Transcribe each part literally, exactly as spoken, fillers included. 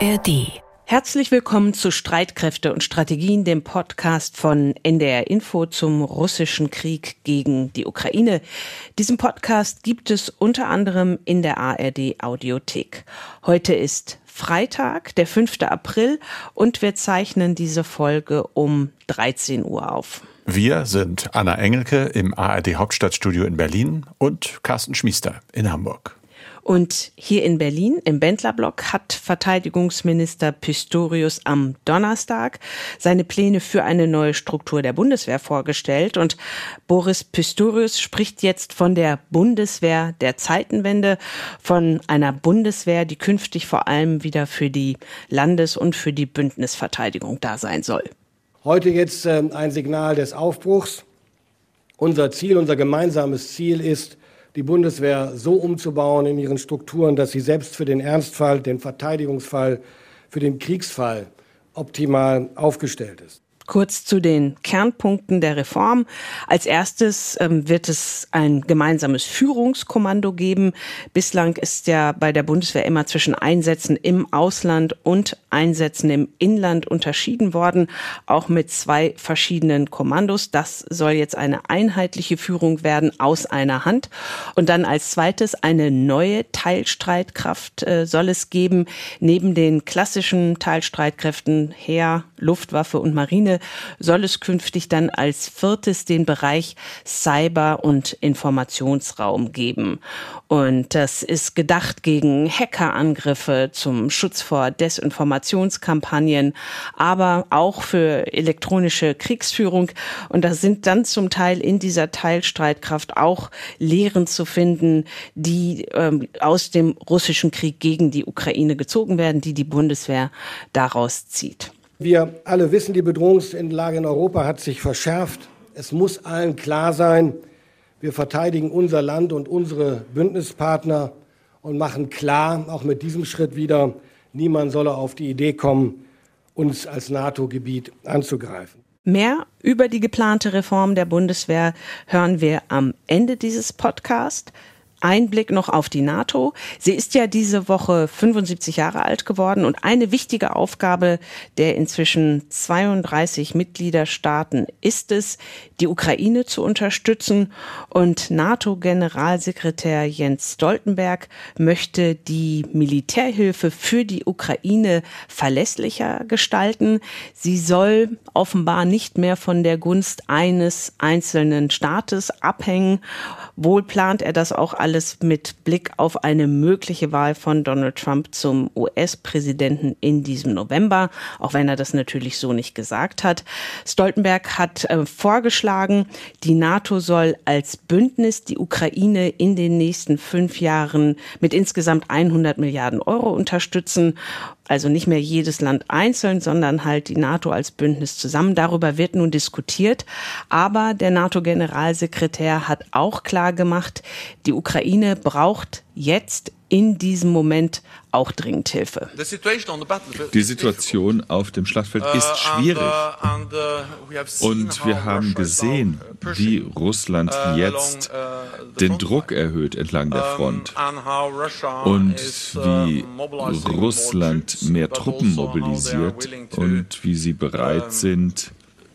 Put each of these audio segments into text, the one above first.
R D. Herzlich willkommen zu Streitkräfte und Strategien, dem Podcast von N D R Info zum russischen Krieg gegen die Ukraine. Diesen Podcast gibt es unter anderem in der A R D Audiothek. Heute ist Freitag, der fünfte April, und wir zeichnen diese Folge um dreizehn Uhr auf. Wir sind Anna Engelke im A R D Hauptstadtstudio in Berlin und Carsten Schmiester in Hamburg. Und hier in Berlin, im Bendlerblock, hat Verteidigungsminister Pistorius am Donnerstag seine Pläne für eine neue Struktur der Bundeswehr vorgestellt. Und Boris Pistorius spricht jetzt von der Bundeswehr der Zeitenwende, von einer Bundeswehr, die künftig vor allem wieder für die Landes- und für die Bündnisverteidigung da sein soll. Heute jetzt äh, ein Signal des Aufbruchs. Unser Ziel, unser gemeinsames Ziel ist, die Bundeswehr so umzubauen in ihren Strukturen, dass sie selbst für den Ernstfall, den Verteidigungsfall, für den Kriegsfall optimal aufgestellt ist. Kurz zu den Kernpunkten der Reform. Als erstes ähm, wird es ein gemeinsames Führungskommando geben. Bislang ist ja bei der Bundeswehr immer zwischen Einsätzen im Ausland und Einsätzen im Inland unterschieden worden, auch mit zwei verschiedenen Kommandos. Das soll jetzt eine einheitliche Führung werden aus einer Hand. Und dann als zweites eine neue Teilstreitkraft äh, soll es geben. Neben den klassischen Teilstreitkräften Heer, Luftwaffe und Marine soll es künftig dann als viertes den Bereich Cyber- und Informationsraum geben. Und das ist gedacht gegen Hackerangriffe, zum Schutz vor Desinformationskampagnen, aber auch für elektronische Kriegsführung. Und da sind dann zum Teil in dieser Teilstreitkraft auch Lehren zu finden, die ähm, aus dem russischen Krieg gegen die Ukraine gezogen werden, die die Bundeswehr daraus zieht. Wir alle wissen, die Bedrohungslage in Europa hat sich verschärft. Es muss allen klar sein, wir verteidigen unser Land und unsere Bündnispartner und machen klar, auch mit diesem Schritt wieder, niemand solle auf die Idee kommen, uns als NATO-Gebiet anzugreifen. Mehr über die geplante Reform der Bundeswehr hören wir am Ende dieses Podcasts. Ein Blick noch auf die NATO. Sie ist ja diese Woche fünfundsiebzig Jahre alt geworden und eine wichtige Aufgabe der inzwischen zweiunddreißig Mitgliederstaaten ist es, die Ukraine zu unterstützen. Und NATO-Generalsekretär Jens Stoltenberg möchte die Militärhilfe für die Ukraine verlässlicher gestalten. Sie soll offenbar nicht mehr von der Gunst eines einzelnen Staates abhängen. Wohl plant er das auch alles Alles mit Blick auf eine mögliche Wahl von Donald Trump zum U S-Präsidenten in diesem November, auch wenn er das natürlich so nicht gesagt hat. Stoltenberg hat äh, vorgeschlagen, die NATO soll als Bündnis die Ukraine in den nächsten fünf Jahren mit insgesamt hundert Milliarden Euro unterstützen. Also nicht mehr jedes Land einzeln, sondern halt die NATO als Bündnis zusammen. Darüber wird nun diskutiert. Aber der NATO-Generalsekretär hat auch klar gemacht, die Ukraine braucht jetzt in diesem Moment auch dringend Hilfe. Die Situation auf dem Schlachtfeld ist schwierig. Und wir haben gesehen, wie Russland jetzt den Druck erhöht entlang der Front und wie Russland mehr Truppen mobilisiert und wie sie bereit sind,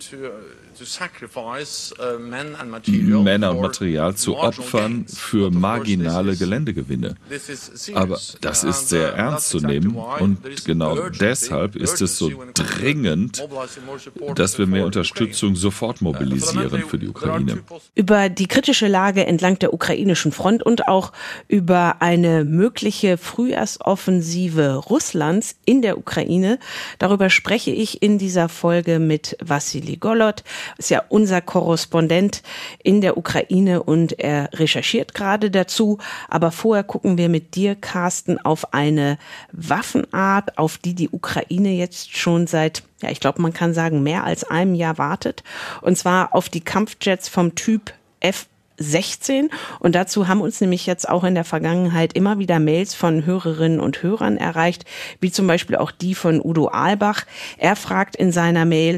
Männer und Material zu opfern für marginale Geländegewinne. Aber das ist sehr ernst zu nehmen und genau deshalb ist es so dringend, dass wir mehr Unterstützung sofort mobilisieren für die Ukraine. Über die kritische Lage entlang der ukrainischen Front und auch über eine mögliche Frühjahrsoffensive Russlands in der Ukraine, darüber spreche ich in dieser Folge mit Wassili Golod. Ist ja unser Korrespondent in der Ukraine und er recherchiert gerade dazu. Aber vorher gucken wir mit dir, Carsten, auf eine Waffenart, auf die die Ukraine jetzt schon seit, ja, ich glaube, man kann sagen, mehr als einem Jahr wartet. Und zwar auf die Kampfjets vom Typ F sechzehn. Und dazu haben uns nämlich jetzt auch in der Vergangenheit immer wieder Mails von Hörerinnen und Hörern erreicht, wie zum Beispiel auch die von Udo Ahlbach. Er fragt in seiner Mail: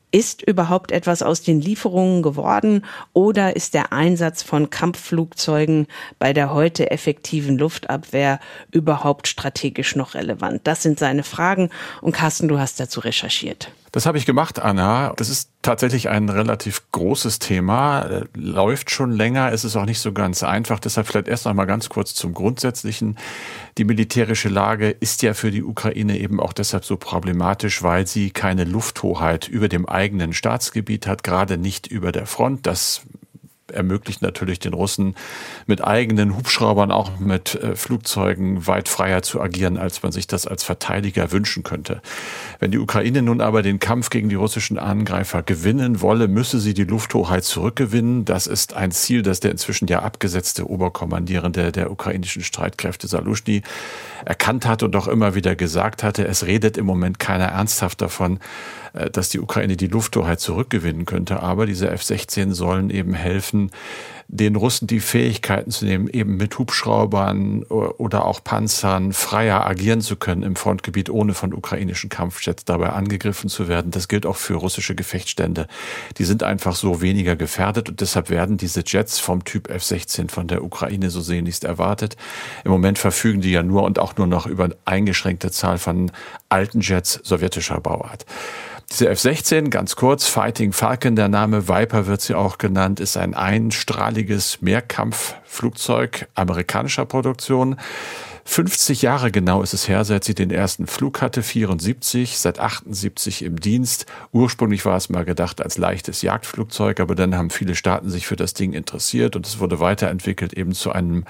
Ist überhaupt etwas aus den Lieferungen geworden oder ist der Einsatz von Kampfflugzeugen bei der heute effektiven Luftabwehr überhaupt strategisch noch relevant? Das sind seine Fragen und Carsten, du hast dazu recherchiert. Das habe ich gemacht, Anna. Das ist tatsächlich ein relativ großes Thema, läuft schon länger, es ist auch nicht so ganz einfach. Deshalb vielleicht erst noch mal ganz kurz zum Grundsätzlichen. Die militärische Lage ist ja für die Ukraine eben auch deshalb so problematisch, weil sie keine Lufthoheit über dem eigenen Staatsgebiet hat, gerade nicht über der Front. Das ermöglicht natürlich den Russen mit eigenen Hubschraubern, auch mit äh, Flugzeugen weit freier zu agieren, als man sich das als Verteidiger wünschen könnte. Wenn die Ukraine nun aber den Kampf gegen die russischen Angreifer gewinnen wolle, müsse sie die Lufthoheit zurückgewinnen. Das ist ein Ziel, das der inzwischen ja abgesetzte Oberkommandierende der ukrainischen Streitkräfte Saluschny erkannt hat und auch immer wieder gesagt hatte. Es redet im Moment keiner ernsthaft davon, dass die Ukraine die Lufthoheit zurückgewinnen könnte. Aber diese F sechzehn sollen eben helfen, den Russen die Fähigkeiten zu nehmen, eben mit Hubschraubern oder auch Panzern freier agieren zu können im Frontgebiet, ohne von ukrainischen Kampfjets dabei angegriffen zu werden. Das gilt auch für russische Gefechtsstände. Die sind einfach so weniger gefährdet und deshalb werden diese Jets vom Typ F sechzehn von der Ukraine so sehnlichst erwartet. Im Moment verfügen die ja nur und auch nur noch über eine eingeschränkte Zahl von alten Jets sowjetischer Bauart. Diese F sechzehn, ganz kurz, Fighting Falcon, der Name Viper wird sie auch genannt, ist ein einstrahliges Mehrkampfflugzeug amerikanischer Produktion. fünfzig Jahre genau ist es her, seit sie den ersten Flug hatte, vierundsiebzig, seit achtundsiebzig im Dienst. Ursprünglich war es mal gedacht als leichtes Jagdflugzeug, aber dann haben viele Staaten sich für das Ding interessiert und es wurde weiterentwickelt eben zu einem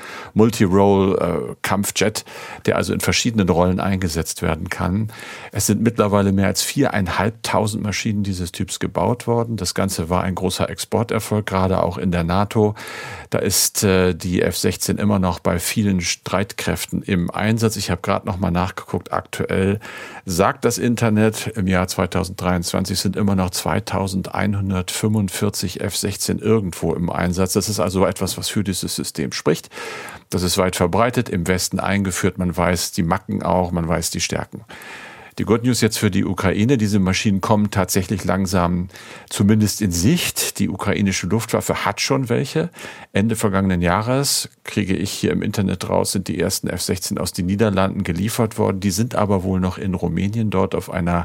Multi-Role-Kampfjet, der also in verschiedenen Rollen eingesetzt werden kann. Es sind mittlerweile mehr als viereinhalbtausend Maschinen dieses Typs gebaut worden. Das Ganze war ein großer Exporterfolg, gerade auch in der NATO. Da ist äh, die F sechzehn immer noch bei vielen Streitkräften im Einsatz. Ich habe gerade noch mal nachgeguckt. Aktuell sagt das Internet, im Jahr zweitausenddreiundzwanzig sind immer noch zweitausendeinhundertfünfundvierzig F sechzehn irgendwo im Einsatz. Das ist also etwas, was für dieses System spricht. Das ist weit verbreitet, im Westen eingeführt. Man weiß die Macken auch, man weiß die Stärken. Die Good News jetzt für die Ukraine, diese Maschinen kommen tatsächlich langsam zumindest in Sicht. Die ukrainische Luftwaffe hat schon welche. Ende vergangenen Jahres, kriege ich hier im Internet raus, sind die ersten F sechzehn aus den Niederlanden geliefert worden. Die sind aber wohl noch in Rumänien, dort auf einer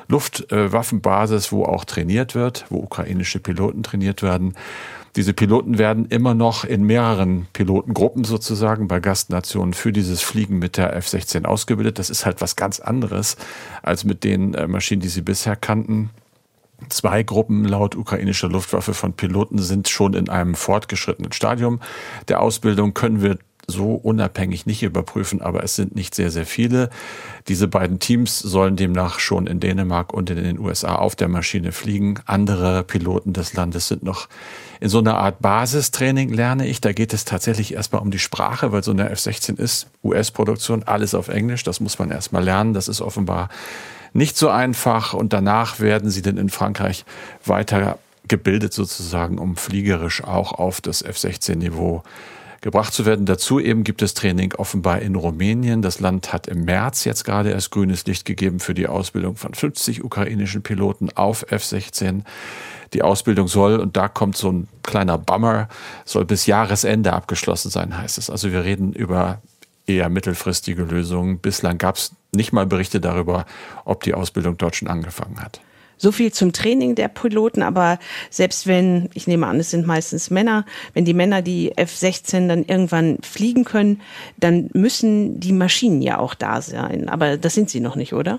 Luftwaffenbasis, wo auch trainiert wird, wo ukrainische Piloten trainiert werden. Diese Piloten werden immer noch in mehreren Pilotengruppen sozusagen bei Gastnationen für dieses Fliegen mit der F sechzehn ausgebildet. Das ist halt was ganz anderes als mit den Maschinen, die sie bisher kannten. Zwei Gruppen laut ukrainischer Luftwaffe von Piloten sind schon in einem fortgeschrittenen Stadium der Ausbildung, können wir so unabhängig nicht überprüfen, aber es sind nicht sehr, sehr viele. Diese beiden Teams sollen demnach schon in Dänemark und in den U S A auf der Maschine fliegen. Andere Piloten des Landes sind noch in so einer Art Basistraining, lerne ich. Da geht es tatsächlich erstmal um die Sprache, weil so eine F sechzehn ist U S-Produktion, alles auf Englisch. Das muss man erstmal lernen. Das ist offenbar nicht so einfach. Und danach werden sie dann in Frankreich weiter gebildet sozusagen, um fliegerisch auch auf das F sechzehn-Niveau gebracht zu werden. Dazu eben gibt es Training offenbar in Rumänien. Das Land hat im März jetzt gerade erst grünes Licht gegeben für die Ausbildung von fünfzig ukrainischen Piloten auf F sechzehn. Die Ausbildung soll, und da kommt so ein kleiner Bummer, soll bis Jahresende abgeschlossen sein, heißt es. Also wir reden über eher mittelfristige Lösungen. Bislang gab es nicht mal Berichte darüber, ob die Ausbildung dort schon angefangen hat. So viel zum Training der Piloten, aber selbst wenn, ich nehme an, es sind meistens Männer, wenn die Männer die F sechzehn dann irgendwann fliegen können, dann müssen die Maschinen ja auch da sein. Aber das sind sie noch nicht, oder?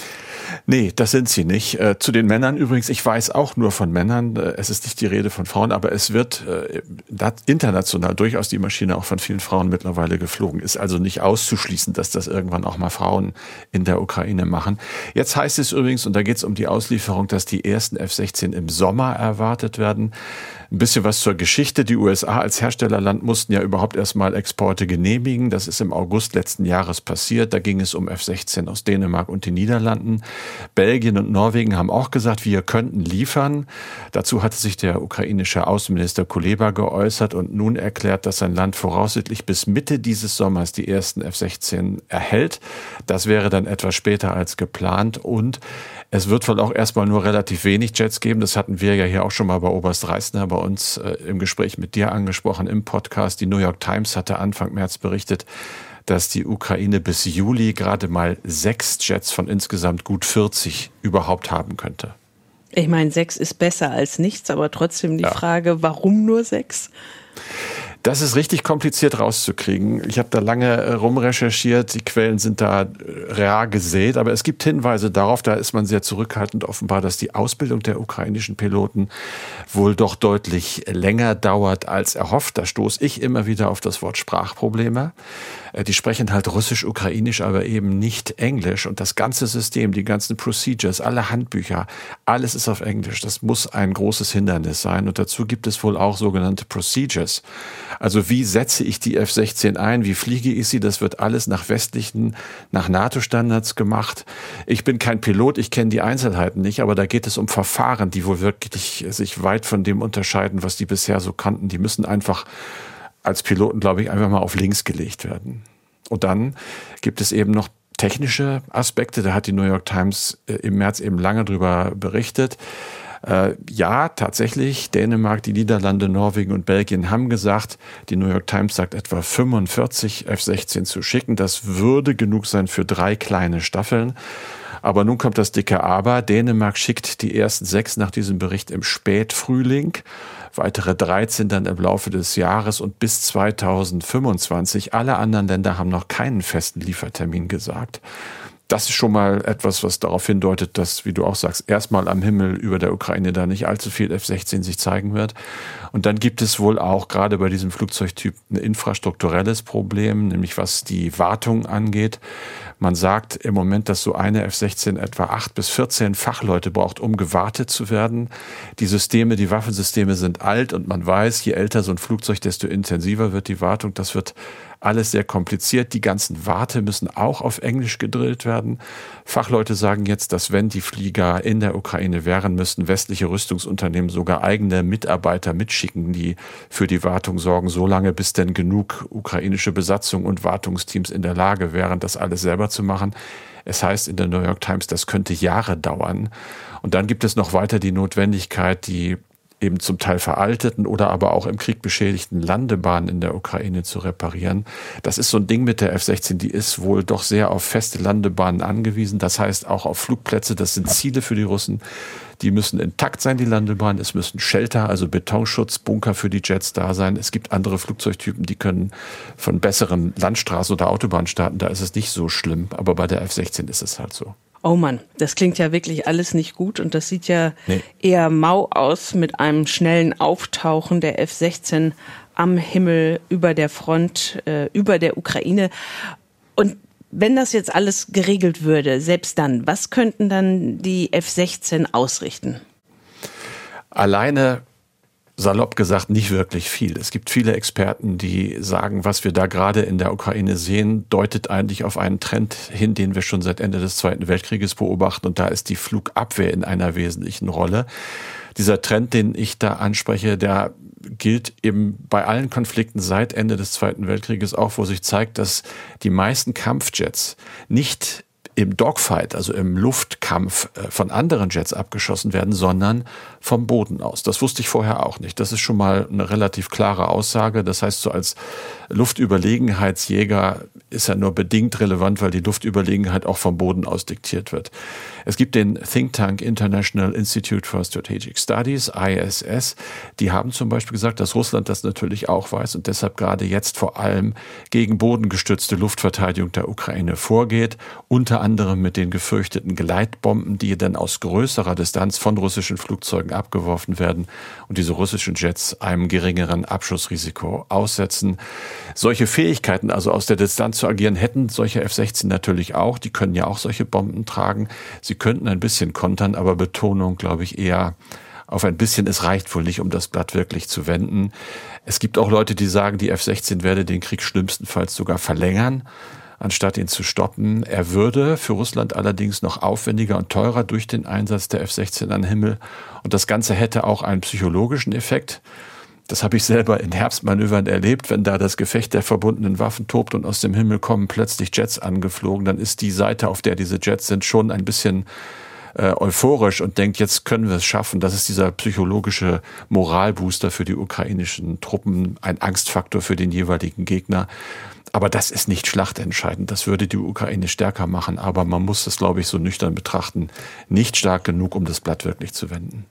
Nee, das sind sie nicht. Äh, zu den Männern übrigens, ich weiß auch nur von Männern, äh, es ist nicht die Rede von Frauen, aber es wird äh, international durchaus die Maschine auch von vielen Frauen mittlerweile geflogen. Ist also nicht auszuschließen, dass das irgendwann auch mal Frauen in der Ukraine machen. Jetzt heißt es übrigens, und da geht es um die Auslieferung, dass die ersten F sechzehn im Sommer erwartet werden. Ein bisschen was zur Geschichte. Die U S A als Herstellerland mussten ja überhaupt erstmal Exporte genehmigen. Das ist im August letzten Jahres passiert. Da ging es um F sechzehn aus Dänemark und den Niederlanden. Belgien und Norwegen haben auch gesagt, wir könnten liefern. Dazu hatte sich der ukrainische Außenminister Kuleba geäußert und nun erklärt, dass sein Land voraussichtlich bis Mitte dieses Sommers die ersten F sechzehn erhält. Das wäre dann etwas später als geplant und es wird wohl auch erstmal nur relativ wenig Jets geben. Das hatten wir ja hier auch schon mal bei Oberst Reisner bei uns äh, im Gespräch mit dir angesprochen im Podcast. Die New York Times hatte Anfang März berichtet, dass die Ukraine bis Juli gerade mal sechs Jets von insgesamt gut vierzig überhaupt haben könnte. Ich meine, sechs ist besser als nichts, aber trotzdem die ja. Frage, warum nur sechs? Das ist richtig kompliziert rauszukriegen. Ich habe da lange rumrecherchiert, die Quellen sind da rar gesät, aber es gibt Hinweise darauf, da ist man sehr zurückhaltend offenbar, dass die Ausbildung der ukrainischen Piloten wohl doch deutlich länger dauert als erhofft. Da stoße ich immer wieder auf das Wort Sprachprobleme. Die sprechen halt Russisch, Ukrainisch, aber eben nicht Englisch. Und das ganze System, die ganzen Procedures, alle Handbücher, alles ist auf Englisch. Das muss ein großes Hindernis sein. Und dazu gibt es wohl auch sogenannte Procedures. Also wie setze ich die F sechzehn ein? Wie fliege ich sie? Das wird alles nach westlichen, nach NATO-Standards gemacht. Ich bin kein Pilot, ich kenne die Einzelheiten nicht, aber da geht es um Verfahren, die wohl wirklich sich weit von dem unterscheiden, was die bisher so kannten. Die müssen einfach als Piloten, glaube ich, einfach mal auf links gelegt werden. Und dann gibt es eben noch technische Aspekte. Da hat die New York Times im März eben lange drüber berichtet. Äh, ja, tatsächlich, Dänemark, die Niederlande, Norwegen und Belgien haben gesagt, die New York Times sagt etwa fünfundvierzig F sechzehn zu schicken. Das würde genug sein für drei kleine Staffeln. Aber nun kommt das dicke Aber. Dänemark schickt die ersten sechs nach diesem Bericht im Spätfrühling. Weitere dreizehn dann im Laufe des Jahres und bis zweitausendfünfundzwanzig. Alle anderen Länder haben noch keinen festen Liefertermin gesagt. Das ist schon mal etwas, was darauf hindeutet, dass, wie du auch sagst, erstmal am Himmel über der Ukraine da nicht allzu viel F sechzehn sich zeigen wird. Und dann gibt es wohl auch gerade bei diesem Flugzeugtyp ein infrastrukturelles Problem, nämlich was die Wartung angeht. Man sagt im Moment, dass so eine F sechzehn etwa acht bis vierzehn Fachleute braucht, um gewartet zu werden. Die Systeme, die Waffensysteme sind alt und man weiß, je älter so ein Flugzeug, desto intensiver wird die Wartung. Das wird alles sehr kompliziert. Die ganzen Warte müssen auch auf Englisch gedrillt werden. Fachleute sagen jetzt, dass wenn die Flieger in der Ukraine wären, müssten westliche Rüstungsunternehmen sogar eigene Mitarbeiter mitschicken, die für die Wartung sorgen, solange bis denn genug ukrainische Besatzung und Wartungsteams in der Lage wären, das alles selber zu machen. Es heißt in der New York Times, das könnte Jahre dauern. Und dann gibt es noch weiter die Notwendigkeit, die eben zum Teil veralteten oder aber auch im Krieg beschädigten Landebahnen in der Ukraine zu reparieren. Das ist so ein Ding mit der F sechzehn, die ist wohl doch sehr auf feste Landebahnen angewiesen. Das heißt auch auf Flugplätze, das sind Ziele für die Russen. Die müssen intakt sein, die Landebahnen. Es müssen Shelter, also Betonschutzbunker für die Jets da sein. Es gibt andere Flugzeugtypen, die können von besseren Landstraßen oder Autobahnen starten. Da ist es nicht so schlimm. Aber bei der F sechzehn ist es halt so. Oh Mann, das klingt ja wirklich alles nicht gut und das sieht ja nee. eher mau aus mit einem schnellen Auftauchen der F sechzehn am Himmel über der Front, äh, über der Ukraine. Und wenn das jetzt alles geregelt würde, selbst dann, was könnten dann die F sechzehn ausrichten? Alleine, salopp gesagt, nicht wirklich viel. Es gibt viele Experten, die sagen, was wir da gerade in der Ukraine sehen, deutet eigentlich auf einen Trend hin, den wir schon seit Ende des Zweiten Weltkrieges beobachten. Und da ist die Flugabwehr in einer wesentlichen Rolle. Dieser Trend, den ich da anspreche, der gilt eben bei allen Konflikten seit Ende des Zweiten Weltkrieges auch, wo sich zeigt, dass die meisten Kampfjets nicht im Dogfight, also im Luftkampf von anderen Jets abgeschossen werden, sondern vom Boden aus. Das wusste ich vorher auch nicht. Das ist schon mal eine relativ klare Aussage. Das heißt, so als Luftüberlegenheitsjäger ist er nur bedingt relevant, weil die Luftüberlegenheit auch vom Boden aus diktiert wird. Es gibt den Think Tank International Institute for Strategic Studies, I S S. Die haben zum Beispiel gesagt, dass Russland das natürlich auch weiß und deshalb gerade jetzt vor allem gegen bodengestützte Luftverteidigung der Ukraine vorgeht, unter anderem mit den gefürchteten Gleitbomben, die dann aus größerer Distanz von russischen Flugzeugen abgeworfen werden und diese russischen Jets einem geringeren Abschussrisiko aussetzen. Solche Fähigkeiten, also aus der Distanz zu agieren, hätten solche F sechzehn natürlich auch. Die können ja auch solche Bomben tragen. Sie könnten ein bisschen kontern, aber Betonung, glaube ich, eher auf ein bisschen. Es reicht wohl nicht, um das Blatt wirklich zu wenden. Es gibt auch Leute, die sagen, die F sechzehn werde den Krieg schlimmstenfalls sogar verlängern. anstatt ihn zu stoppen. Er würde für Russland allerdings noch aufwendiger und teurer durch den Einsatz der F sechzehn an den Himmel. Und das Ganze hätte auch einen psychologischen Effekt. Das habe ich selber in Herbstmanövern erlebt. Wenn da das Gefecht der verbundenen Waffen tobt und aus dem Himmel kommen plötzlich Jets angeflogen, dann ist die Seite, auf der diese Jets sind, schon ein bisschen äh, euphorisch und denkt, jetzt können wir es schaffen. Das ist dieser psychologische Moralbooster für die ukrainischen Truppen, ein Angstfaktor für den jeweiligen Gegner. Aber das ist nicht schlachtentscheidend. Das würde die Ukraine stärker machen. Aber man muss das, glaube ich, so nüchtern betrachten. Nicht stark genug, um das Blatt wirklich zu wenden.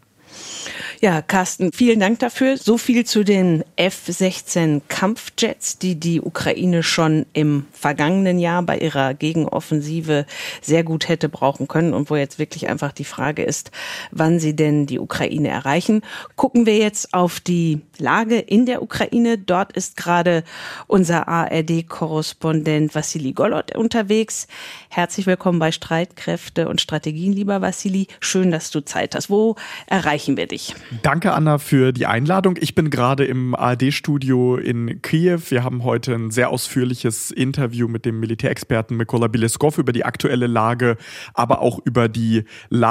Ja, Carsten, vielen Dank dafür. So viel zu den F sechzehn Kampfjets, die die Ukraine schon im vergangenen Jahr bei ihrer Gegenoffensive sehr gut hätte brauchen können und wo jetzt wirklich einfach die Frage ist, wann sie denn die Ukraine erreichen. Gucken wir jetzt auf die Lage in der Ukraine. Dort ist gerade unser A R D-Korrespondent Wassili Golod unterwegs. Herzlich willkommen bei Streitkräfte und Strategien, lieber Wassili. Schön, dass du Zeit hast. Wo erreichen wir dich? Danke, Anna, für die Einladung. Ich bin gerade im A R D-Studio in Kiew. Wir haben heute ein sehr ausführliches Interview mit dem Militärexperten Mykola Beleskov über die aktuelle Lage, aber auch über die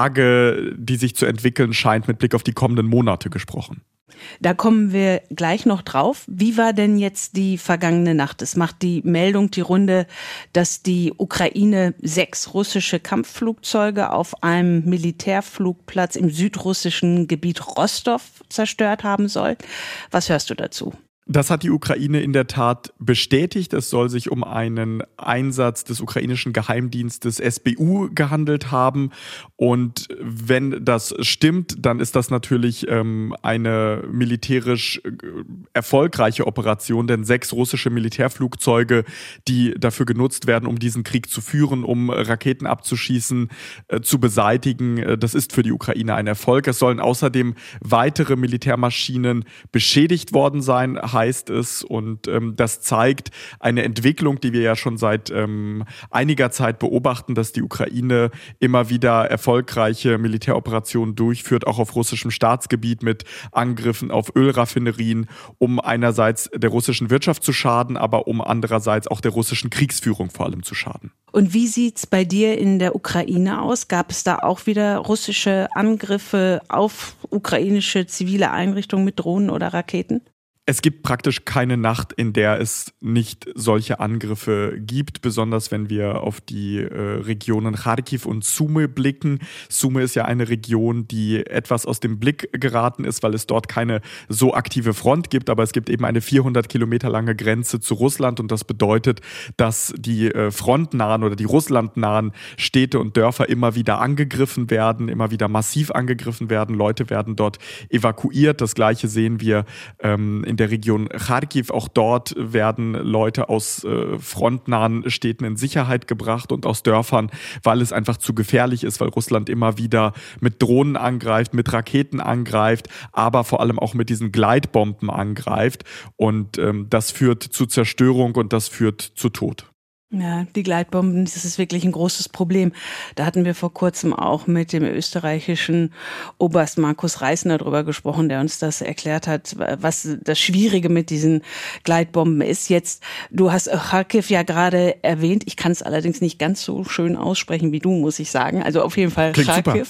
Lage, die sich zu entwickeln scheint, mit Blick auf die kommenden Monate gesprochen. Da kommen wir gleich noch drauf. Wie war denn jetzt die vergangene Nacht? Es macht die Meldung die Runde, dass die Ukraine sechs russische Kampfflugzeuge auf einem Militärflugplatz im südrussischen Gebiet Rostov zerstört haben soll. Was hörst du dazu? Das hat die Ukraine in der Tat bestätigt. Es soll sich um einen Einsatz des ukrainischen Geheimdienstes S B U gehandelt haben. Und wenn das stimmt, dann ist das natürlich ähm, eine militärisch äh, erfolgreiche Operation, denn sechs russische Militärflugzeuge, die dafür genutzt werden, um diesen Krieg zu führen, um Raketen abzuschießen, äh, zu beseitigen, äh, das ist für die Ukraine ein Erfolg. Es sollen außerdem weitere Militärmaschinen beschädigt worden sein, heißt es. Und ähm, das zeigt eine Entwicklung, die wir ja schon seit ähm, einiger Zeit beobachten, dass die Ukraine immer wieder erfolgreiche Militäroperationen durchführt, auch auf russischem Staatsgebiet mit Angriffen auf Ölraffinerien, um einerseits der russischen Wirtschaft zu schaden, aber um andererseits auch der russischen Kriegsführung vor allem zu schaden. Und wie sieht's bei dir in der Ukraine aus? Gab es da auch wieder russische Angriffe auf ukrainische zivile Einrichtungen mit Drohnen oder Raketen? Es gibt praktisch keine Nacht, in der es nicht solche Angriffe gibt, besonders wenn wir auf die äh, Regionen Charkiw und Sumy blicken. Sumy ist ja eine Region, die etwas aus dem Blick geraten ist, weil es dort keine so aktive Front gibt, aber es gibt eben eine vierhundert Kilometer lange Grenze zu Russland und das bedeutet, dass die äh, frontnahen oder die russlandnahen Städte und Dörfer immer wieder angegriffen werden, immer wieder massiv angegriffen werden. Leute werden dort evakuiert. Das Gleiche sehen wir ähm, in der Region Charkiw. Auch dort werden Leute aus äh, frontnahen Städten in Sicherheit gebracht und aus Dörfern, weil es einfach zu gefährlich ist, weil Russland immer wieder mit Drohnen angreift, mit Raketen angreift, aber vor allem auch mit diesen Gleitbomben angreift. Und ähm, das führt zu Zerstörung und das führt zu Tod. Ja, die Gleitbomben, das ist wirklich ein großes Problem. Da hatten wir vor kurzem auch mit dem österreichischen Oberst Markus Reisner drüber gesprochen, der uns das erklärt hat, was das Schwierige mit diesen Gleitbomben ist. Jetzt, du hast Charkiw ja gerade erwähnt. Ich kann es allerdings nicht ganz so schön aussprechen wie du, muss ich sagen. Also auf jeden Fall Charkiw.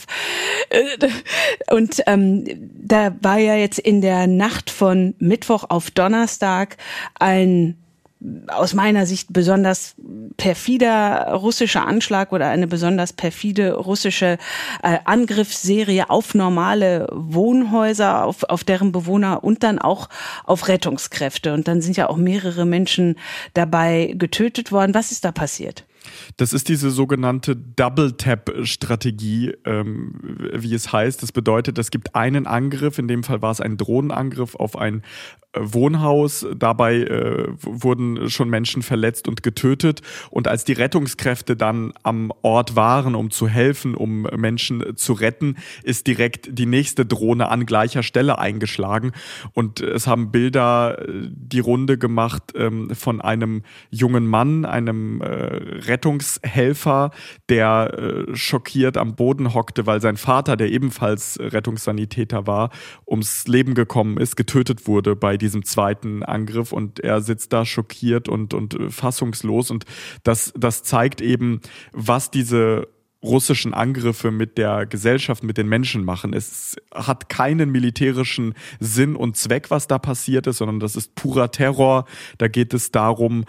Und ähm, da war ja jetzt in der Nacht von Mittwoch auf Donnerstag ein aus meiner Sicht besonders perfider russischer Anschlag oder eine besonders perfide russische äh, Angriffsserie auf normale Wohnhäuser, auf, auf deren Bewohner und dann auch auf Rettungskräfte. Und dann sind ja auch mehrere Menschen dabei getötet worden. Was ist da passiert? Das ist diese sogenannte Double-Tap-Strategie, ähm, wie es heißt. Das bedeutet, es gibt einen Angriff, in dem Fall war es ein Drohnenangriff auf ein äh, Wohnhaus. Dabei äh, wurden schon Menschen verletzt und getötet. Und als die Rettungskräfte dann am Ort waren, um zu helfen, um Menschen zu retten, ist direkt die nächste Drohne an gleicher Stelle eingeschlagen. Und es haben Bilder die Runde gemacht ähm, von einem jungen Mann, einem äh, Rettungshelfer, der äh, schockiert am Boden hockte, weil sein Vater, der ebenfalls Rettungssanitäter war, ums Leben gekommen ist, getötet wurde bei diesem zweiten Angriff und er sitzt da schockiert und, und fassungslos und das, das zeigt eben, was diese russischen Angriffe mit der Gesellschaft, mit den Menschen machen. Es hat keinen militärischen Sinn und Zweck, was da passiert ist, sondern das ist purer Terror. Da geht es darum,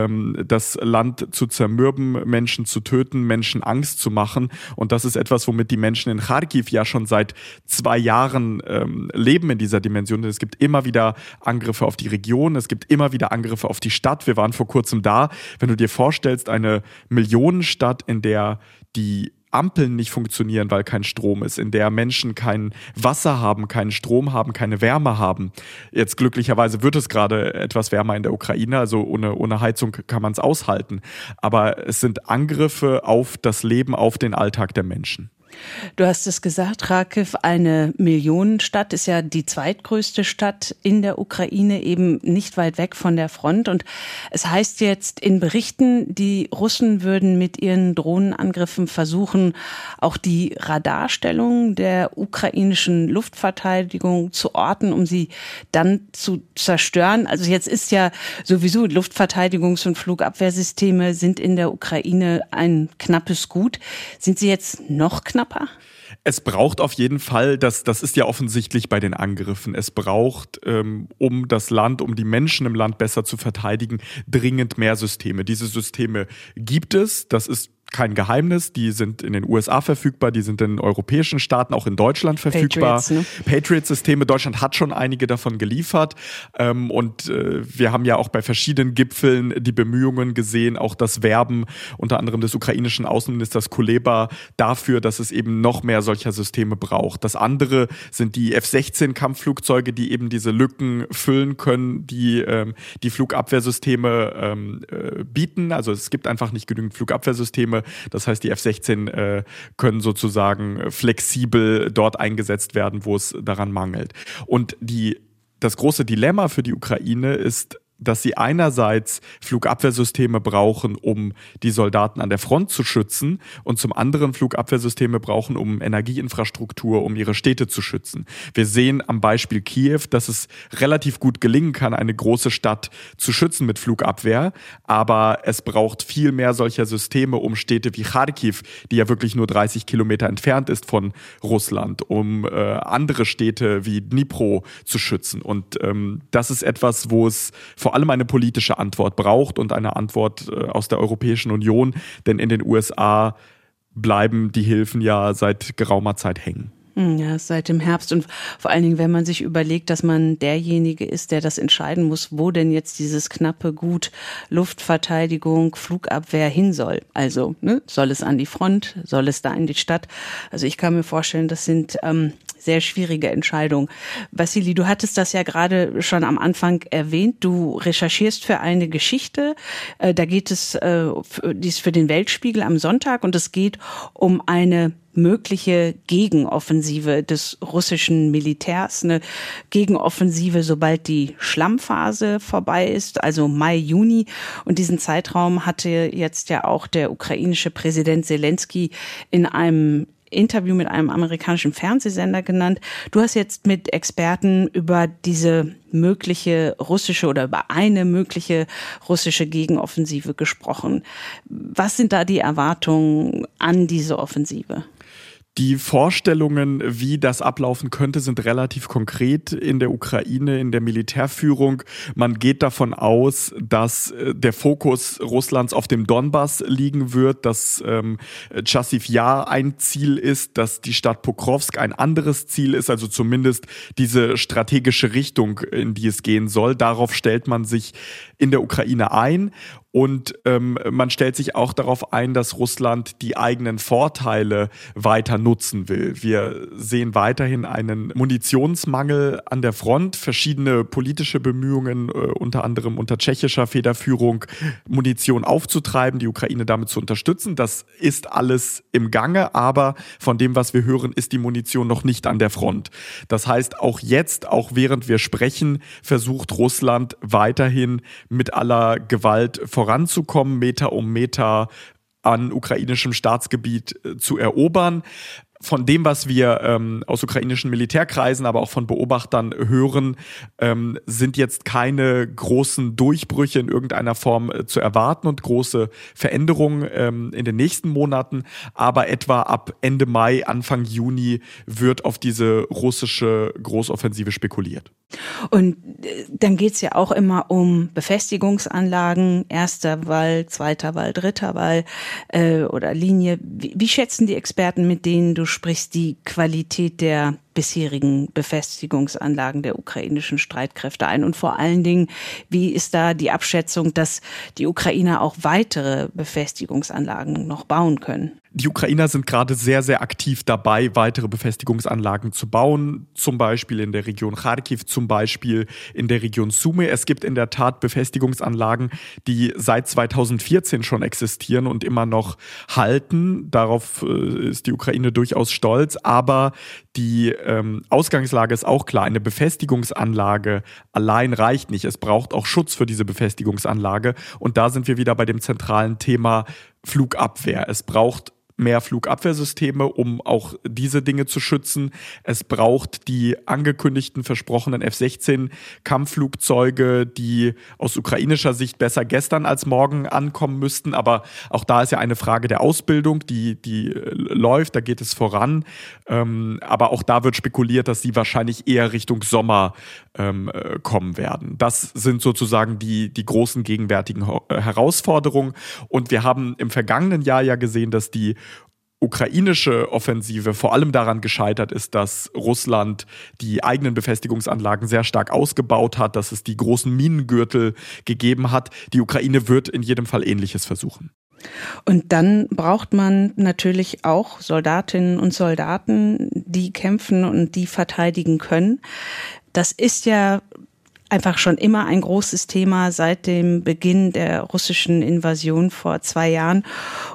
das Land zu zermürben, Menschen zu töten, Menschen Angst zu machen. Und das ist etwas, womit die Menschen in Charkiw ja schon seit zwei Jahren ähm, leben in dieser Dimension. Es gibt immer wieder Angriffe auf die Region, es gibt immer wieder Angriffe auf die Stadt. Wir waren vor kurzem da. Wenn du dir vorstellst, eine Millionenstadt, in der die Ampeln nicht funktionieren, weil kein Strom ist, in der Menschen kein Wasser haben, keinen Strom haben, keine Wärme haben. Jetzt glücklicherweise wird es gerade etwas wärmer in der Ukraine, also ohne, ohne Heizung kann man es aushalten. Aber es sind Angriffe auf das Leben, auf den Alltag der Menschen. Du hast es gesagt, Charkiw, eine Millionenstadt, ist ja die zweitgrößte Stadt in der Ukraine, eben nicht weit weg von der Front. Und es heißt jetzt in Berichten, die Russen würden mit ihren Drohnenangriffen versuchen, auch die Radarstellung der ukrainischen Luftverteidigung zu orten, um sie dann zu zerstören. Also jetzt ist ja sowieso Luftverteidigungs- und Flugabwehrsysteme sind in der Ukraine ein knappes Gut. Sind sie jetzt noch knapper? Es braucht auf jeden Fall, das, das ist ja offensichtlich bei den Angriffen, es braucht, ähm, um das Land, um die Menschen im Land besser zu verteidigen, dringend mehr Systeme. Diese Systeme gibt es, das ist kein Geheimnis, die sind in den U S A verfügbar, die sind in europäischen Staaten, auch in Deutschland verfügbar. Patriots, ne? Patriot-Systeme, Deutschland hat schon einige davon geliefert ähm, und äh, wir haben ja auch bei verschiedenen Gipfeln die Bemühungen gesehen, auch das Werben unter anderem des ukrainischen Außenministers Kuleba dafür, dass es eben noch mehr solcher Systeme braucht. Das andere sind die F sechzehn Kampfflugzeuge, die eben diese Lücken füllen können, die ähm, die Flugabwehrsysteme ähm, äh, bieten. Also es gibt einfach nicht genügend Flugabwehrsysteme. Das heißt, die F sechzehn äh, können sozusagen flexibel dort eingesetzt werden, wo es daran mangelt. Und die, das große Dilemma für die Ukraine ist, dass sie einerseits Flugabwehrsysteme brauchen, um die Soldaten an der Front zu schützen und zum anderen Flugabwehrsysteme brauchen, um Energieinfrastruktur, um ihre Städte zu schützen. Wir sehen am Beispiel Kiew, dass es relativ gut gelingen kann, eine große Stadt zu schützen mit Flugabwehr, aber es braucht viel mehr solcher Systeme, um Städte wie Charkiw, die ja wirklich nur dreißig Kilometer entfernt ist von Russland, um äh, andere Städte wie Dnipro zu schützen. Und ähm, das ist etwas, wo es vor allem eine politische Antwort braucht und eine Antwort aus der Europäischen Union, denn in den U S A bleiben die Hilfen ja seit geraumer Zeit hängen. Ja, seit dem Herbst und vor allen Dingen, wenn man sich überlegt, dass man derjenige ist, der das entscheiden muss, wo denn jetzt dieses knappe Gut Luftverteidigung, Flugabwehr hin soll. Also ne, soll es an die Front, soll es da in die Stadt? Also ich kann mir vorstellen, das sind ähm, sehr schwierige Entscheidung. Vassili, du hattest das ja gerade schon am Anfang erwähnt. Du recherchierst für eine Geschichte. Äh, da geht es, äh, die ist für den Weltspiegel am Sonntag und es geht um eine mögliche Gegenoffensive des russischen Militärs, eine Gegenoffensive, sobald die Schlammphase vorbei ist, also Mai, Juni. Und diesen Zeitraum hatte jetzt ja auch der ukrainische Präsident Zelensky in einem Interview mit einem amerikanischen Fernsehsender genannt. Du hast jetzt mit Experten über diese mögliche russische oder über eine mögliche russische Gegenoffensive gesprochen. Was sind da die Erwartungen an diese Offensive? Die Vorstellungen, wie das ablaufen könnte, sind relativ konkret in der Ukraine, in der Militärführung. Man geht davon aus, dass der Fokus Russlands auf dem Donbass liegen wird, dass ähm, Chassiv Yar ein Ziel ist, dass die Stadt Pokrovsk ein anderes Ziel ist, also zumindest diese strategische Richtung, in die es gehen soll. Darauf stellt man sich in der Ukraine ein. Und ähm, man stellt sich auch darauf ein, dass Russland die eigenen Vorteile weiter nutzen will. Wir sehen weiterhin einen Munitionsmangel an der Front, verschiedene politische Bemühungen, äh, unter anderem unter tschechischer Federführung, Munition aufzutreiben, die Ukraine damit zu unterstützen. Das ist alles im Gange, aber von dem, was wir hören, ist die Munition noch nicht an der Front. Das heißt, auch jetzt, auch während wir sprechen, versucht Russland weiterhin mit aller Gewalt voranzukommen, Meter um Meter an ukrainischem Staatsgebiet zu erobern. Von dem, was wir ähm, aus ukrainischen Militärkreisen, aber auch von Beobachtern hören, ähm, sind jetzt keine großen Durchbrüche in irgendeiner Form äh, zu erwarten und große Veränderungen ähm, in den nächsten Monaten. Aber etwa ab Ende Mai, Anfang Juni wird auf diese russische Großoffensive spekuliert. Und dann geht's ja auch immer um Befestigungsanlagen, erster Wall, zweiter Wall, dritter Wall äh, oder Linie. Wie, wie schätzen die Experten, mit denen du sprichst, die Qualität der bisherigen Befestigungsanlagen der ukrainischen Streitkräfte ein? Und vor allen Dingen, wie ist da die Abschätzung, dass die Ukrainer auch weitere Befestigungsanlagen noch bauen können? Die Ukrainer sind gerade sehr, sehr aktiv dabei, weitere Befestigungsanlagen zu bauen, zum Beispiel in der Region Kharkiv, zum Beispiel in der Region Sumy. Es gibt in der Tat Befestigungsanlagen, die seit zweitausendvierzehn schon existieren und immer noch halten. Darauf äh, ist die Ukraine durchaus stolz, aber die ähm, Ausgangslage ist auch klar. Eine Befestigungsanlage allein reicht nicht. Es braucht auch Schutz für diese Befestigungsanlage. Und da sind wir wieder bei dem zentralen Thema Flugabwehr. Es braucht mehr Flugabwehrsysteme, um auch diese Dinge zu schützen. Es braucht die angekündigten, versprochenen F sechzehn Kampfflugzeuge, die aus ukrainischer Sicht besser gestern als morgen ankommen müssten. Aber auch da ist ja eine Frage der Ausbildung, die, die läuft, da geht es voran. Ähm, aber auch da wird spekuliert, dass sie wahrscheinlich eher Richtung Sommer ähm, kommen werden. Das sind sozusagen die, die großen gegenwärtigen Herausforderungen. Und wir haben im vergangenen Jahr ja gesehen, dass die ukrainische Offensive vor allem daran gescheitert ist, dass Russland die eigenen Befestigungsanlagen sehr stark ausgebaut hat, dass es die großen Minengürtel gegeben hat. Die Ukraine wird in jedem Fall Ähnliches versuchen. Und dann braucht man natürlich auch Soldatinnen und Soldaten, die kämpfen und die verteidigen können. Das ist ja einfach schon immer ein großes Thema seit dem Beginn der russischen Invasion vor zwei Jahren.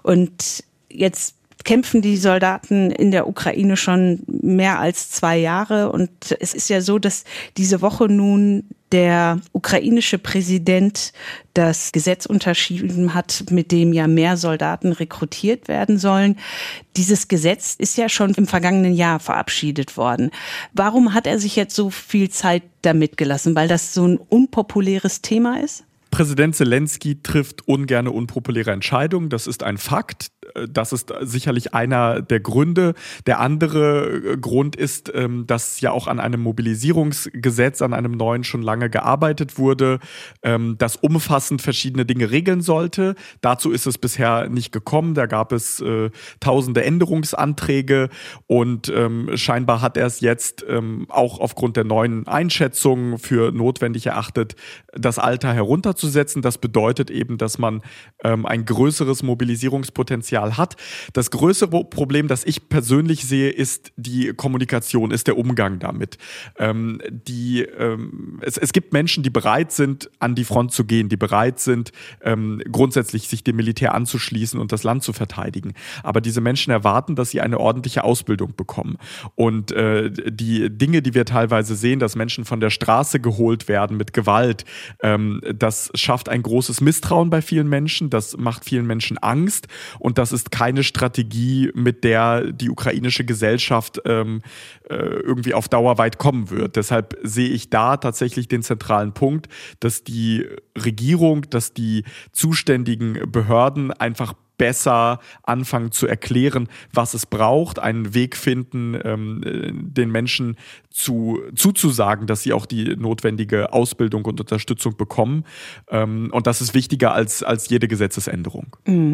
Und jetzt kämpfen die Soldaten in der Ukraine schon mehr als zwei Jahre. Und es ist ja so, dass diese Woche nun der ukrainische Präsident das Gesetz unterschrieben hat, mit dem ja mehr Soldaten rekrutiert werden sollen. Dieses Gesetz ist ja schon im vergangenen Jahr verabschiedet worden. Warum hat er sich jetzt so viel Zeit damit gelassen? Weil das so ein unpopuläres Thema ist? Präsident Zelensky trifft ungerne unpopuläre Entscheidungen. Das ist ein Fakt. Das ist sicherlich einer der Gründe. Der andere Grund ist, dass ja auch an einem Mobilisierungsgesetz, an einem neuen schon lange gearbeitet wurde, das umfassend verschiedene Dinge regeln sollte. Dazu ist es bisher nicht gekommen. Da gab es äh, tausende Änderungsanträge und ähm, scheinbar hat er es jetzt ähm, auch aufgrund der neuen Einschätzungen für notwendig erachtet, das Alter herunterzusetzen. Das bedeutet eben, dass man ähm, ein größeres Mobilisierungspotenzial hat. Das größere Problem, das ich persönlich sehe, ist die Kommunikation, ist der Umgang damit. Ähm, die, ähm, es, es gibt Menschen, die bereit sind, an die Front zu gehen, die bereit sind, ähm, grundsätzlich sich dem Militär anzuschließen und das Land zu verteidigen. Aber diese Menschen erwarten, dass sie eine ordentliche Ausbildung bekommen. Und äh, die Dinge, die wir teilweise sehen, dass Menschen von der Straße geholt werden mit Gewalt, ähm, das schafft ein großes Misstrauen bei vielen Menschen, das macht vielen Menschen Angst und das ist keine Strategie, mit der die ukrainische Gesellschaft ähm, äh, irgendwie auf Dauer weit kommen wird. Deshalb sehe ich da tatsächlich den zentralen Punkt, dass die Regierung, dass die zuständigen Behörden einfach besser anfangen zu erklären, was es braucht, einen Weg finden, ähm, den Menschen zu, zuzusagen, dass sie auch die notwendige Ausbildung und Unterstützung bekommen. Ähm, und das ist wichtiger als, als jede Gesetzesänderung.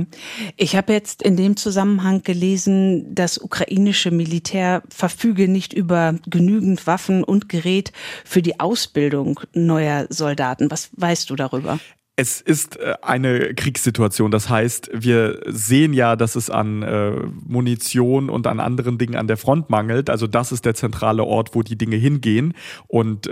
Ich habe jetzt in dem Zusammenhang gelesen, das ukrainische Militär verfüge nicht über genügend Waffen und Gerät für die Ausbildung neuer Soldaten. Was weißt du darüber? Es ist eine Kriegssituation. Das heißt, wir sehen ja, dass es an äh, Munition und an anderen Dingen an der Front mangelt. Also das ist der zentrale Ort, wo die Dinge hingehen. Und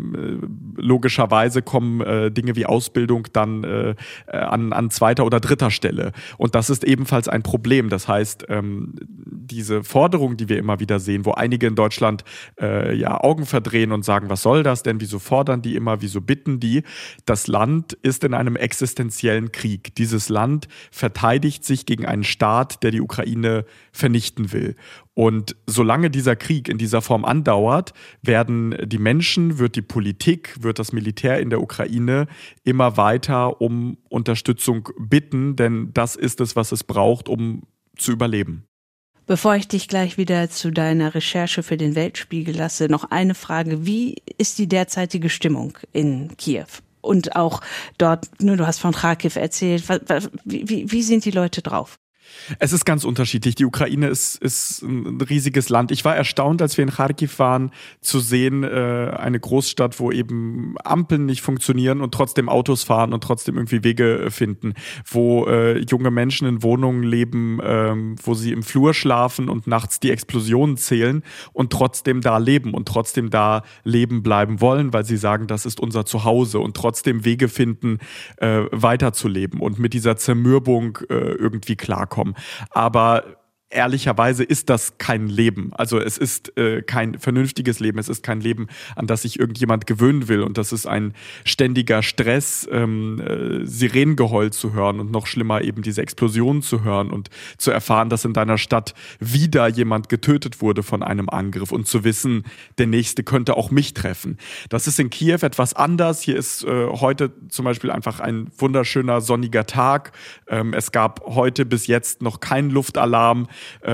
ähm, logischerweise kommen äh, Dinge wie Ausbildung dann äh, an, an zweiter oder dritter Stelle. Und das ist ebenfalls ein Problem. Das heißt, ähm, diese Forderung, die wir immer wieder sehen, wo einige in Deutschland äh, ja Augen verdrehen und sagen, was soll das denn? Wieso fordern die immer? Wieso bitten die? Das Land ist in einem existenziellen Krieg. Dieses Land verteidigt sich gegen einen Staat, der die Ukraine vernichten will. Und solange dieser Krieg in dieser Form andauert, werden die Menschen, wird die Politik, wird das Militär in der Ukraine immer weiter um Unterstützung bitten, denn das ist es, was es braucht, um zu überleben. Bevor ich dich gleich wieder zu deiner Recherche für den Weltspiegel lasse, noch eine Frage. Wie ist die derzeitige Stimmung in Kiew? Und auch dort, ne, du hast von Kharkiv erzählt, wie, wie, wie sind die Leute drauf? Es ist ganz unterschiedlich. Die Ukraine ist, ist ein riesiges Land. Ich war erstaunt, als wir in Kharkiv waren, zu sehen, äh, eine Großstadt, wo eben Ampeln nicht funktionieren und trotzdem Autos fahren und trotzdem irgendwie Wege finden, wo äh, junge Menschen in Wohnungen leben, ähm, wo sie im Flur schlafen und nachts die Explosionen zählen und trotzdem da leben und trotzdem da leben bleiben wollen, weil sie sagen, das ist unser Zuhause und trotzdem Wege finden, äh, weiterzuleben und mit dieser Zermürbung äh, irgendwie klarkommen. Aber ehrlicherweise ist das kein Leben. Also es ist äh, kein vernünftiges Leben. Es ist kein Leben, an das sich irgendjemand gewöhnen will. Und das ist ein ständiger Stress, ähm, äh, Sirenengeheul zu hören und noch schlimmer eben diese Explosionen zu hören und zu erfahren, dass in deiner Stadt wieder jemand getötet wurde von einem Angriff und zu wissen, der Nächste könnte auch mich treffen. Das ist in Kiew etwas anders. Hier ist äh, heute zum Beispiel einfach ein wunderschöner sonniger Tag. Ähm, es gab heute bis jetzt noch keinen Luftalarm.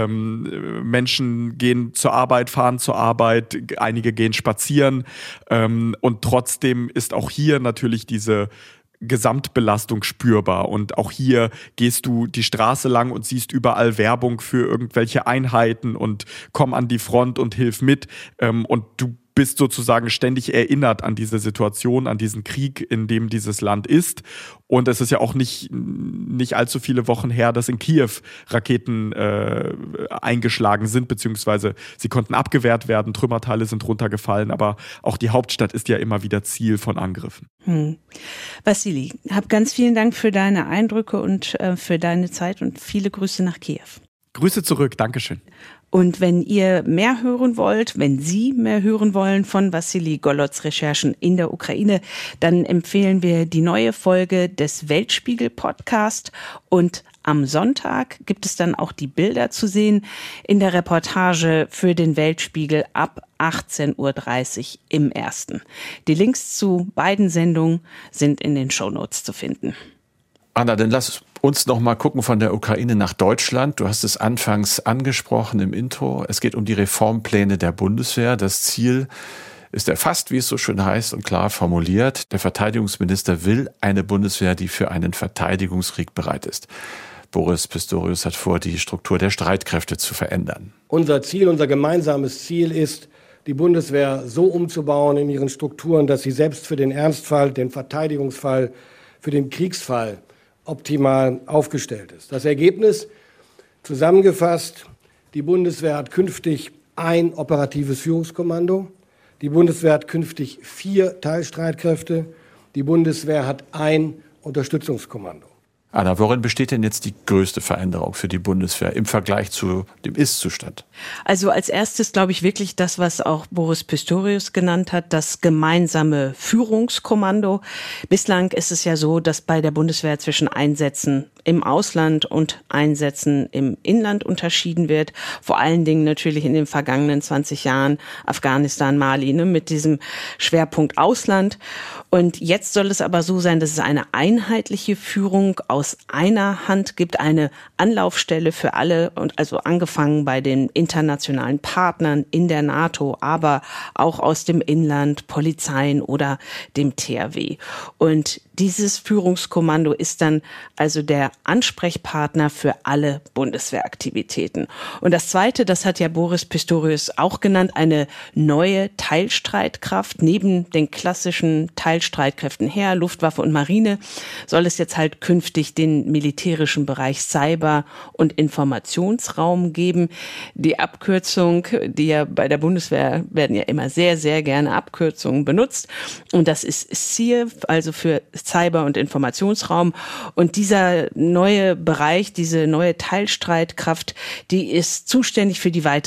Ähm, Menschen gehen zur Arbeit, fahren zur Arbeit, einige gehen spazieren ähm, und trotzdem ist auch hier natürlich diese Gesamtbelastung spürbar und auch hier gehst du die Straße lang und siehst überall Werbung für irgendwelche Einheiten und komm an die Front und hilf mit ähm, und du bist sozusagen ständig erinnert an diese Situation, an diesen Krieg, in dem dieses Land ist. Und es ist ja auch nicht, nicht allzu viele Wochen her, dass in Kiew Raketen äh, eingeschlagen sind, beziehungsweise sie konnten abgewehrt werden, Trümmerteile sind runtergefallen, aber auch die Hauptstadt ist ja immer wieder Ziel von Angriffen. Hm. Vassili, hab ganz vielen Dank für deine Eindrücke und äh, für deine Zeit und viele Grüße nach Kiew. Grüße zurück, Dankeschön. Und wenn ihr mehr hören wollt, wenn Sie mehr hören wollen von Vassili Gollods Recherchen in der Ukraine, dann empfehlen wir die neue Folge des Weltspiegel-Podcast. Und am Sonntag gibt es dann auch die Bilder zu sehen in der Reportage für den Weltspiegel ab achtzehn Uhr dreißig im Ersten. Die Links zu beiden Sendungen sind in den Shownotes zu finden. Anna, dann lass uns noch mal gucken von der Ukraine nach Deutschland. Du hast es anfangs angesprochen im Intro. Es geht um die Reformpläne der Bundeswehr. Das Ziel ist erfasst, wie es so schön heißt und klar formuliert. Der Verteidigungsminister will eine Bundeswehr, die für einen Verteidigungskrieg bereit ist. Boris Pistorius hat vor, die Struktur der Streitkräfte zu verändern. Unser Ziel, unser gemeinsames Ziel ist, die Bundeswehr so umzubauen in ihren Strukturen, dass sie selbst für den Ernstfall, den Verteidigungsfall, für den Kriegsfall optimal aufgestellt ist. Das Ergebnis, zusammengefasst, die Bundeswehr hat künftig ein operatives Führungskommando, die Bundeswehr hat künftig vier Teilstreitkräfte, die Bundeswehr hat ein Unterstützungskommando. Anna, worin besteht denn jetzt die größte Veränderung für die Bundeswehr im Vergleich zu dem Ist-Zustand? Also als erstes glaube ich wirklich das, was auch Boris Pistorius genannt hat, das gemeinsame Führungskommando. Bislang ist es ja so, dass bei der Bundeswehr zwischen Einsätzen im Ausland und Einsätzen im Inland unterschieden wird. Vor allen Dingen natürlich in den vergangenen zwanzig Jahren Afghanistan, Mali, ne, mit diesem Schwerpunkt Ausland. Und jetzt soll es aber so sein, dass es eine einheitliche Führung aus einer Hand gibt, eine Anlaufstelle für alle, und also angefangen bei den internationalen Partnern in der NATO, aber auch aus dem Inland, Polizeien oder dem T H W. Und dieses Führungskommando ist dann also der Ansprechpartner für alle Bundeswehraktivitäten. Und das Zweite, das hat ja Boris Pistorius auch genannt, eine neue Teilstreitkraft. Neben den klassischen Teilstreitkräften Heer, Luftwaffe und Marine soll es jetzt halt künftig den militärischen Bereich Cyber- und Informationsraum geben. Die Abkürzung, die ja bei der Bundeswehr werden ja immer sehr, sehr gerne Abkürzungen benutzt. Und das ist C I R, also für Cyber- und Informationsraum. Und dieser neue Bereich, diese neue Teilstreitkraft, die ist zuständig für die weitere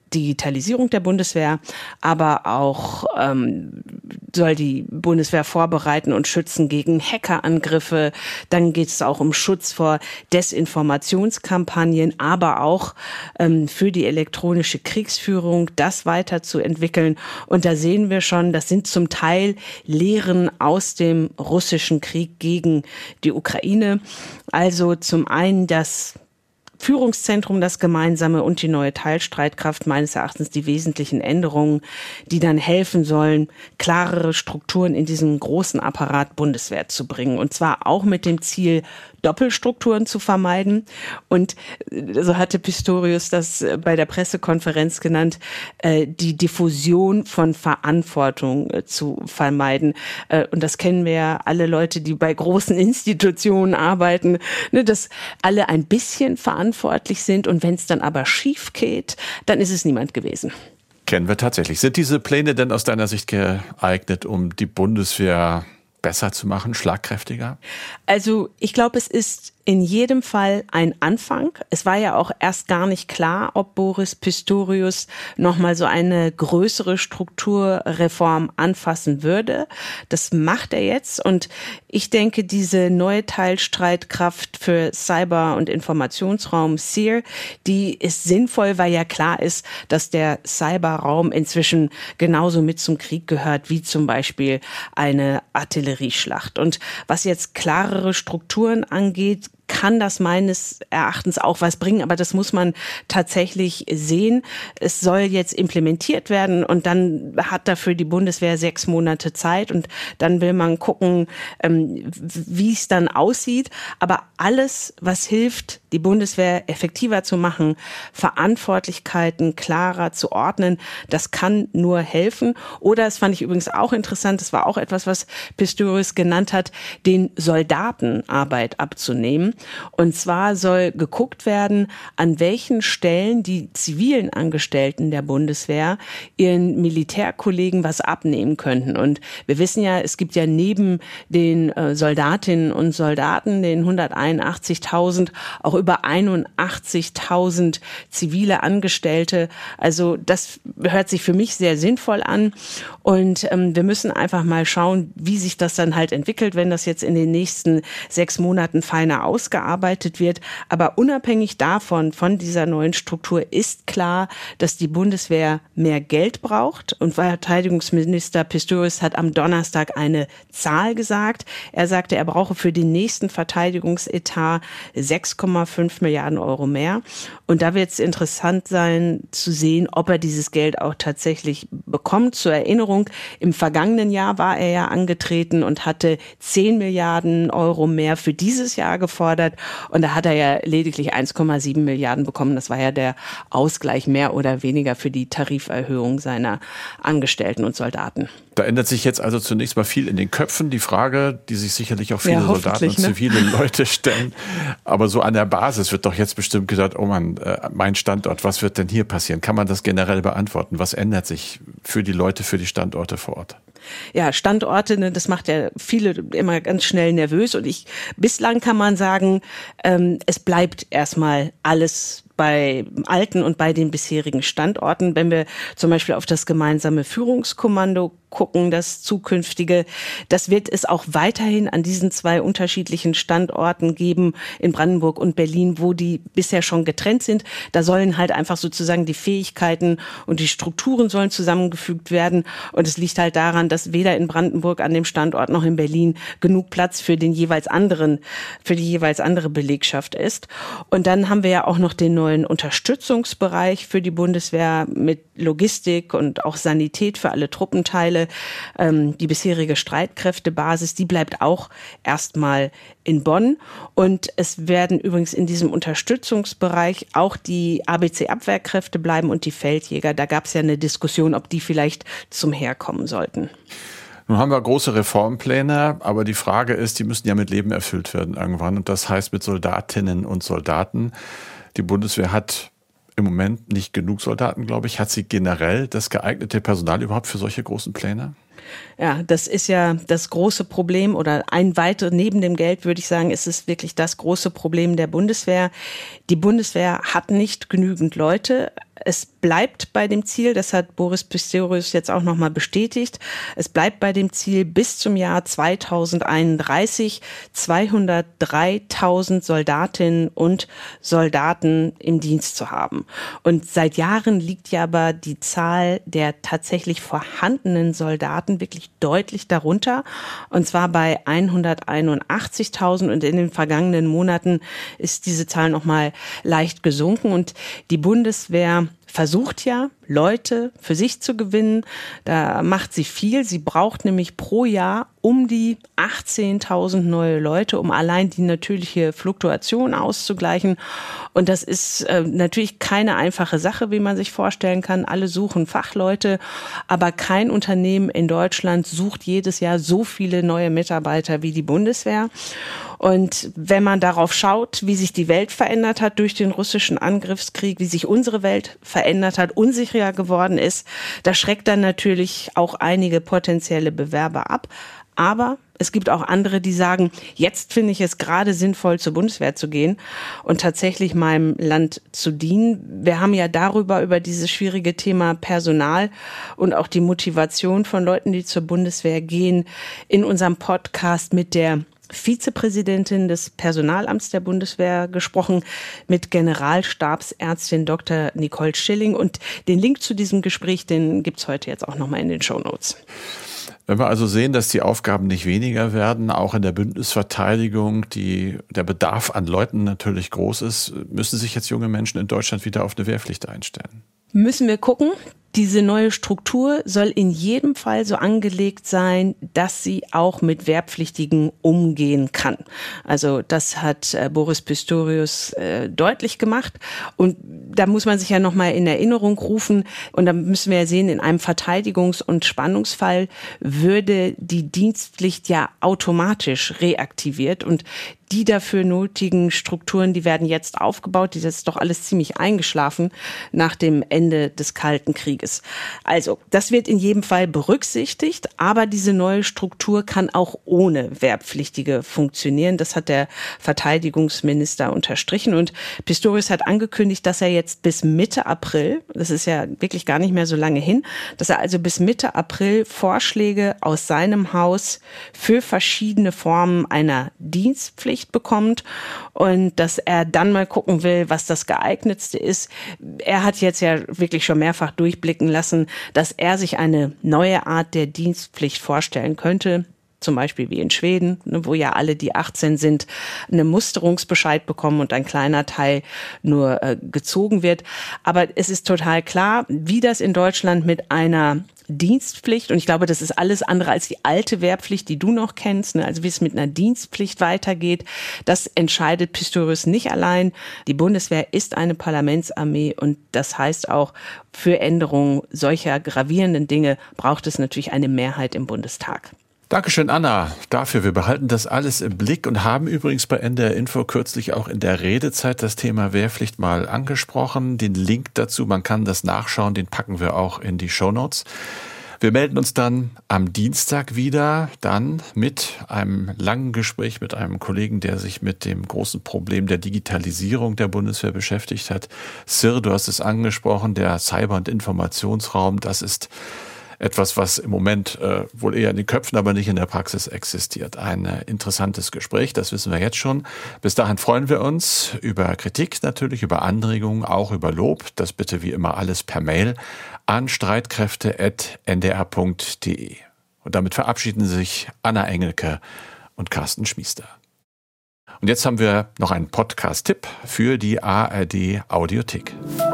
Digitalisierung der Bundeswehr, aber auch ähm, soll die Bundeswehr vorbereiten und schützen gegen Hackerangriffe. Dann geht es auch um Schutz vor Desinformationskampagnen, aber auch ähm, für die elektronische Kriegsführung, das weiterzuentwickeln. Und da sehen wir schon, das sind zum Teil Lehren aus dem russischen Krieg gegen die Ukraine. Also zum einen das Führungszentrum, das Gemeinsame und die neue Teilstreitkraft, meines Erachtens die wesentlichen Änderungen, die dann helfen sollen, klarere Strukturen in diesen großen Apparat Bundeswehr zu bringen. Und zwar auch mit dem Ziel, Doppelstrukturen zu vermeiden. Und so hatte Pistorius das bei der Pressekonferenz genannt, die Diffusion von Verantwortung zu vermeiden. Und das kennen wir ja alle Leute, die bei großen Institutionen arbeiten, dass alle ein bisschen verantwortlich sind. Und wenn es dann aber schief geht, dann ist es niemand gewesen. Kennen wir tatsächlich. Sind diese Pläne denn aus deiner Sicht geeignet, um die Bundeswehr besser zu machen, schlagkräftiger? Also ich glaube, es ist in jedem Fall ein Anfang. Es war ja auch erst gar nicht klar, ob Boris Pistorius nochmal so eine größere Strukturreform anfassen würde. Das macht er jetzt und ich denke, diese neue Teilstreitkraft für Cyber- und Informationsraum S E E R, die ist sinnvoll, weil ja klar ist, dass der Cyberraum inzwischen genauso mit zum Krieg gehört, wie zum Beispiel eine Artillerieschlacht. Und was jetzt klarere Strukturen angeht, kann das meines Erachtens auch was bringen, aber das muss man tatsächlich sehen. Es soll jetzt implementiert werden und dann hat dafür die Bundeswehr sechs Monate Zeit und dann will man gucken, wie es dann aussieht. Aber alles, was hilft, die Bundeswehr effektiver zu machen, Verantwortlichkeiten klarer zu ordnen, das kann nur helfen. Oder, das fand ich übrigens auch interessant, das war auch etwas, was Pistorius genannt hat, den Soldaten Arbeit abzunehmen. Und zwar soll geguckt werden, an welchen Stellen die zivilen Angestellten der Bundeswehr ihren Militärkollegen was abnehmen könnten. Und wir wissen ja, es gibt ja neben den äh, Soldatinnen und Soldaten, den hunderteinundachtzigtausend, auch über einundachtzigtausend zivile Angestellte. Also das hört sich für mich sehr sinnvoll an. Und ähm, wir müssen einfach mal schauen, wie sich das dann halt entwickelt, wenn das jetzt in den nächsten sechs Monaten feiner ausgearbeitet gearbeitet wird. Aber unabhängig davon, von dieser neuen Struktur, ist klar, dass die Bundeswehr mehr Geld braucht. Und Verteidigungsminister Pistorius hat am Donnerstag eine Zahl gesagt. Er sagte, er brauche für den nächsten Verteidigungsetat sechs Komma fünf Milliarden Euro mehr. Und da wird es interessant sein, zu sehen, ob er dieses Geld auch tatsächlich bekommt. Zur Erinnerung, im vergangenen Jahr war er ja angetreten und hatte zehn Milliarden Euro mehr für dieses Jahr gefordert. Und da hat er ja lediglich eins Komma sieben Milliarden bekommen. Das war ja der Ausgleich mehr oder weniger für die Tariferhöhung seiner Angestellten und Soldaten. Da ändert sich jetzt also zunächst mal viel in den Köpfen. Die Frage, die sich sicherlich auch viele ja, Soldaten und ne? zivile Leute stellen. Aber so an der Basis wird doch jetzt bestimmt gedacht, oh Mann, mein Standort, was wird denn hier passieren? Kann man das generell beantworten? Was ändert sich für die Leute, für die Standorte vor Ort? Ja, Standorte, ne, das macht ja viele immer ganz schnell nervös. Und ich, bislang kann man sagen, ähm, es bleibt erstmal alles bei alten und bei den bisherigen Standorten. Wenn wir zum Beispiel auf das gemeinsame Führungskommando gucken, das zukünftige, das wird es auch weiterhin an diesen zwei unterschiedlichen Standorten geben, in Brandenburg und Berlin, wo die bisher schon getrennt sind. Da sollen halt einfach sozusagen die Fähigkeiten und die Strukturen sollen zusammengefügt werden. Und es liegt halt daran, dass weder in Brandenburg an dem Standort noch in Berlin genug Platz für den jeweils anderen, für die jeweils andere Belegschaft ist. Und dann haben wir ja auch noch den neuen Unterstützungsbereich für die Bundeswehr mit Logistik und auch Sanität für alle Truppenteile. Die bisherige Streitkräftebasis, die bleibt auch erstmal in Bonn. Und es werden übrigens in diesem Unterstützungsbereich auch die A B C-Abwehrkräfte bleiben und die Feldjäger. Da gab es ja eine Diskussion, ob die vielleicht zum Heer kommen sollten. Nun haben wir große Reformpläne, aber die Frage ist, die müssen ja mit Leben erfüllt werden irgendwann. Und das heißt mit Soldatinnen und Soldaten. Die Bundeswehr hat im Moment nicht genug Soldaten, glaube ich. Hat sie generell das geeignete Personal überhaupt für solche großen Pläne? Ja, das ist ja das große Problem oder ein weiteres, neben dem Geld würde ich sagen, ist es wirklich das große Problem der Bundeswehr. Die Bundeswehr hat nicht genügend Leute. es bleibt bei dem Ziel, das hat Boris Pistorius jetzt auch nochmal bestätigt, es bleibt bei dem Ziel, bis zum Jahr zweitausendeinunddreißig zweihundertdreitausend Soldatinnen und Soldaten im Dienst zu haben. Und seit Jahren liegt ja aber die Zahl der tatsächlich vorhandenen Soldaten wirklich deutlich darunter, und zwar bei hunderteinundachtzigtausend, und in den vergangenen Monaten ist diese Zahl nochmal leicht gesunken. Und die Bundeswehr versucht ja, Leute für sich zu gewinnen. Da macht sie viel. Sie braucht nämlich pro Jahr um die achtzehntausend neue Leute, um allein die natürliche Fluktuation auszugleichen. Und das ist äh, natürlich keine einfache Sache, wie man sich vorstellen kann. Alle suchen Fachleute, aber kein Unternehmen in Deutschland sucht jedes Jahr so viele neue Mitarbeiter wie die Bundeswehr. Und wenn man darauf schaut, wie sich die Welt verändert hat durch den russischen Angriffskrieg, wie sich unsere Welt verändert hat, unsicherer geworden ist, da schreckt dann natürlich auch einige potenzielle Bewerber ab. Aber es gibt auch andere, die sagen, jetzt finde ich es gerade sinnvoll, zur Bundeswehr zu gehen und tatsächlich meinem Land zu dienen. Wir haben ja darüber, über dieses schwierige Thema Personal und auch die Motivation von Leuten, die zur Bundeswehr gehen, in unserem Podcast mit der Vizepräsidentin des Personalamts der Bundeswehr gesprochen, mit Generalstabsärztin Doktor Nicole Schilling. Und den Link zu diesem Gespräch, den gibt's heute jetzt auch nochmal in den Shownotes. Wenn wir also sehen, dass die Aufgaben nicht weniger werden, auch in der Bündnisverteidigung, die, der Bedarf an Leuten natürlich groß ist, müssen sich jetzt junge Menschen in Deutschland wieder auf eine Wehrpflicht einstellen? Müssen wir gucken. Diese neue Struktur soll in jedem Fall so angelegt sein, dass sie auch mit Wehrpflichtigen umgehen kann. Also das hat äh, Boris Pistorius äh, deutlich gemacht. Und da muss man sich ja nochmal in Erinnerung rufen. Und da müssen wir ja sehen, in einem Verteidigungs- und Spannungsfall würde die Dienstpflicht ja automatisch reaktiviert. Und die dafür nötigen Strukturen, die werden jetzt aufgebaut. Das ist doch alles ziemlich eingeschlafen nach dem Ende des Kalten Krieges. Also, das wird in jedem Fall berücksichtigt, aber diese neue Struktur kann auch ohne Wehrpflichtige funktionieren. Das hat der Verteidigungsminister unterstrichen. Und Pistorius hat angekündigt, dass er jetzt bis Mitte April, das ist ja wirklich gar nicht mehr so lange hin, dass er also bis Mitte April Vorschläge aus seinem Haus für verschiedene Formen einer Dienstpflicht bekommt und dass er dann mal gucken will, was das geeignetste ist. Er hat jetzt ja wirklich schon mehrfach durchblicken lassen, dass er sich eine neue Art der Dienstpflicht vorstellen könnte. Zum Beispiel wie in Schweden, wo ja alle, die achtzehn sind, einen Musterungsbescheid bekommen und ein kleiner Teil nur äh, gezogen wird. Aber es ist total klar, wie das in Deutschland mit einer Dienstpflicht, und ich glaube, das ist alles andere als die alte Wehrpflicht, die du noch kennst, ne? Also wie es mit einer Dienstpflicht weitergeht, das entscheidet Pistorius nicht allein. Die Bundeswehr ist eine Parlamentsarmee und das heißt auch, für Änderungen solcher gravierenden Dinge braucht es natürlich eine Mehrheit im Bundestag. Dankeschön, Anna, dafür. Wir behalten das alles im Blick und haben übrigens bei N D R Info kürzlich auch in der Redezeit das Thema Wehrpflicht mal angesprochen. Den Link dazu, man kann das nachschauen, den packen wir auch in die Shownotes. Wir melden uns dann am Dienstag wieder, dann mit einem langen Gespräch mit einem Kollegen, der sich mit dem großen Problem der Digitalisierung der Bundeswehr beschäftigt hat. Sir, du hast es angesprochen, der Cyber- und Informationsraum, das ist etwas, was im Moment äh, wohl eher in den Köpfen, aber nicht in der Praxis existiert. Ein äh, interessantes Gespräch, das wissen wir jetzt schon. Bis dahin freuen wir uns über Kritik natürlich, über Anregungen, auch über Lob. Das bitte wie immer alles per Mail an streitkräfte punkt n d r punkt d e. Und damit verabschieden sich Anna Engelke und Carsten Schmiester. Und jetzt haben wir noch einen Podcast-Tipp für die A R D Audiothek.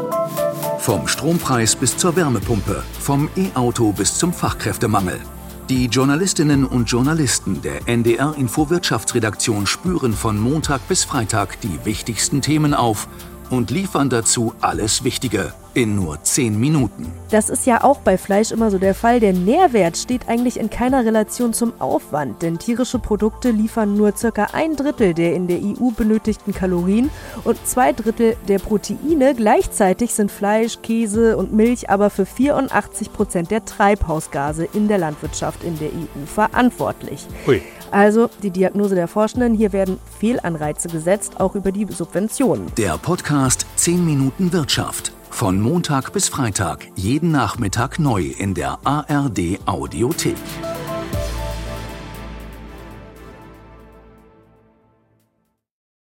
Vom Strompreis bis zur Wärmepumpe, vom E-Auto bis zum Fachkräftemangel. Die Journalistinnen und Journalisten der N D R Info Wirtschaftsredaktion spüren von Montag bis Freitag die wichtigsten Themen auf und liefern dazu alles Wichtige in nur zehn Minuten. Das ist ja auch bei Fleisch immer so der Fall. Der Nährwert steht eigentlich in keiner Relation zum Aufwand, denn tierische Produkte liefern nur circa ein Drittel der in der E U benötigten Kalorien und zwei Drittel der Proteine. Gleichzeitig sind Fleisch, Käse und Milch aber für vierundachtzig Prozent der Treibhausgase in der Landwirtschaft in der E U verantwortlich. Ui. Also die Diagnose der Forschenden, hier werden Fehlanreize gesetzt, auch über die Subventionen. Der Podcast zehn Minuten Wirtschaft. Von Montag bis Freitag, jeden Nachmittag neu in der A R D Audiothek.